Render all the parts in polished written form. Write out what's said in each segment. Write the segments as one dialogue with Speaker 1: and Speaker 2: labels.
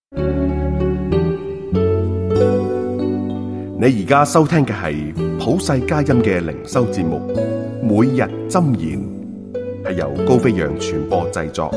Speaker 1: 你而家收聽嘅係普世佳音嘅靈修節目，每日箴言，係由高飛揚傳播製作。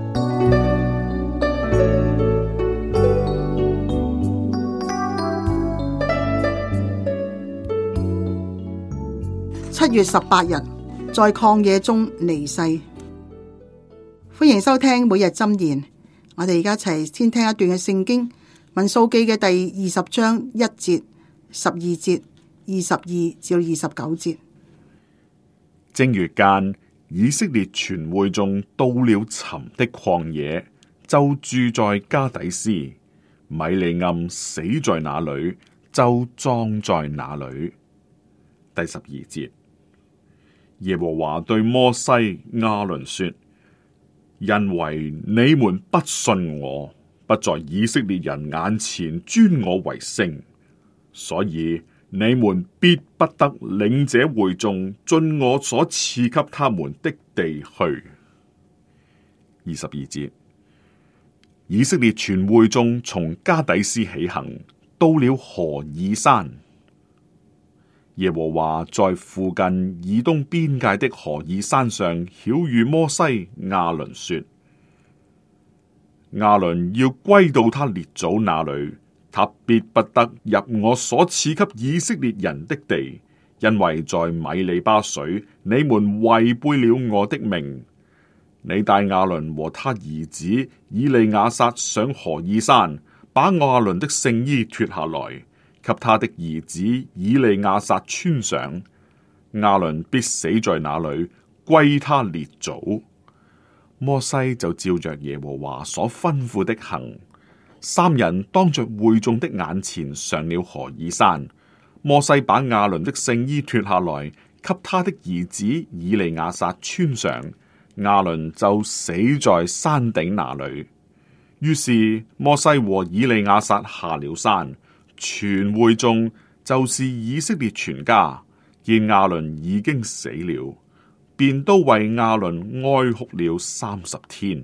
Speaker 2: 7月18日，在曠野中離世。歡迎收聽每日箴言。我哋而家一齊先聽一段嘅聖經，民數記嘅第20章1節、12節、22至29節。
Speaker 3: 正月間，以色列全會眾到了尋的曠野，就住在加底斯。米利暗死在那裏，就葬在那裏。第12節，耶和華對摩西、亞倫說：因為你們不信我，不在以色列人眼前尊我為聖，所以你們必不得領這會眾進我所賜給他們的地去。22節，以色列全會眾從加底斯起行，到了何珥山。耶和華在附近以東邊界的何珥山上曉諭摩西、亞倫說：亞倫要歸到他列祖那裏，他必不得入我所賜給以色列人的地，因為在米利巴水，你們違背了我的命。你帶亞倫和他兒子以利亞撒上何珥山，把亞倫的聖衣脫下來，給他的兒子以利亞撒穿上，亞倫必死在那裏，歸他列祖。摩西就照着耶和華所吩咐的行，三人當着會眾的眼前上了何珥山。摩西把亞倫的聖衣脫下來，給他的兒子以利亞撒穿上，亞倫就死在山頂那裏。於是摩西和以利亞撒下了山。全會眾，就是以色列全家，見亞倫已經死了，便都為亞倫哀哭了30天。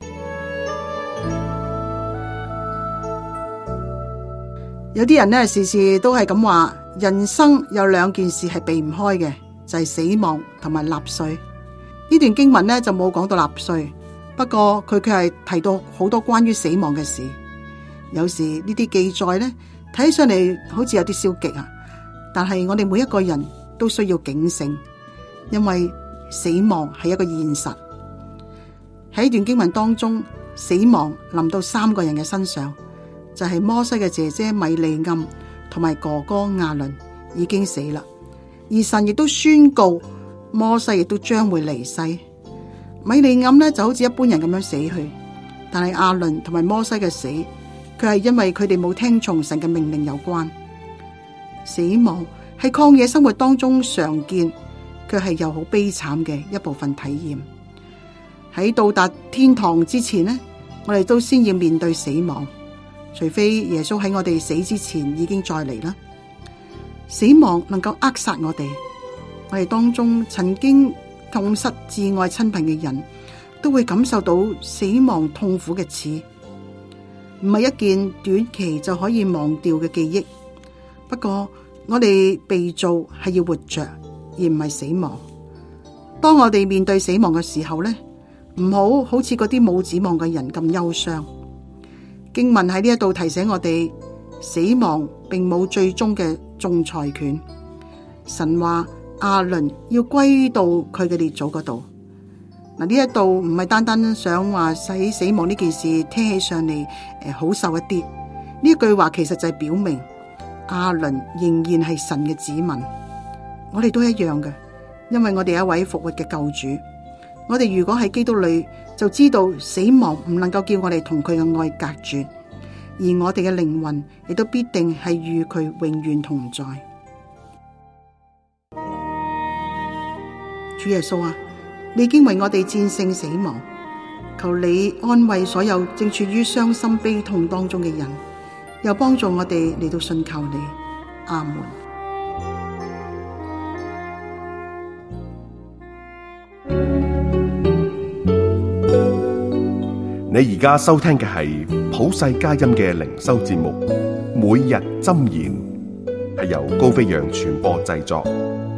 Speaker 2: 有啲人呢，時時都係咁話，人生有兩件事係避唔開嘅，就係死亡同埋納稅。呢段經文呢，就冇講到納稅，不過佢卻係提到好多關於死亡嘅事。有時呢啲記載呢，睇起上嚟好似有啲消極啊，但係我哋每一個人都需要警醒，因為死亡係一個現實。喺段經文當中，死亡臨到3個人嘅身上，就係摩西嘅姐姐米利暗同埋哥哥亞倫已經死啦，而神亦都宣告摩西亦都將會離世。米利暗呢就好似一般人咁樣死去，但係亞倫同埋摩西嘅死，佢係因為佢哋冇聽從神嘅命令有關。死亡喺曠野生活當中常見，卻係又好悲慘嘅一部分體驗。喺到達天堂之前呢，我哋都先要面對死亡，除非耶穌喺我哋死之前已經再嚟啦。死亡能夠扼殺我哋，我哋當中曾經痛失至愛親朋嘅人，都會感受到死亡痛苦嘅刺。唔係一件短期就可以忘掉嘅記憶，不過我哋被造係要活着，而唔係死亡。當我哋面對死亡嘅時候呢，唔好似嗰啲冇指望嘅人咁憂傷。經文喺呢一度提醒我哋，死亡並冇最終嘅仲裁權。神話亞倫要歸到佢嘅列祖嗰度。嗱，呢一度唔係單單想話使死亡呢件事聽起上嚟好受一啲，呢一句話其實就係表明亞倫仍然係神嘅子民，我哋都一樣嘅，因為我哋有一位復活嘅救主。我哋如果喺基督裏，就知道死亡唔能夠叫我哋同佢嘅愛隔絕，而我哋嘅靈魂亦都必定係與佢永遠同在。主耶穌啊，你已經為我哋戰勝死亡，求你安慰所有正處於傷心悲痛當中嘅人，又幫助我哋嚟到信靠你。阿門。
Speaker 1: 你而家收聽嘅係普世佳音嘅靈修節目《每日箴言》，係由高飛揚傳播製作，